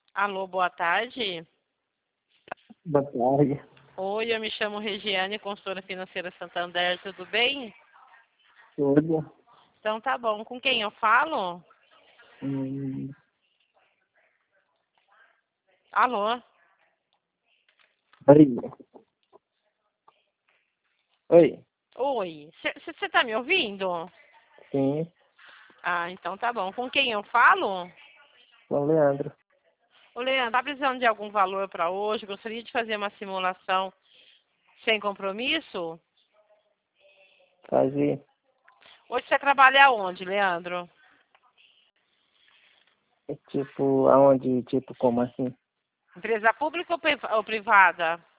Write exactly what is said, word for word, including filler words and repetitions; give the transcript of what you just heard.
Alô, boa tarde. Boa tarde. Oi, eu me chamo Regiane, consultora financeira Santander, tudo bem? Tudo. Então tá bom. Com quem eu falo? Hum, Alô? Oi. Oi. Oi, você tá me ouvindo? Sim, Ah, então tá bom. Com quem eu falo? sou o Leandro. Ô, Leandro, tá precisando de algum valor para hoje? Gostaria de fazer uma simulação sem compromisso? Fazer, Hoje você trabalha onde, Leandro? tipo, aonde, tipo, como assim? Empresa pública ou priv- ou privada?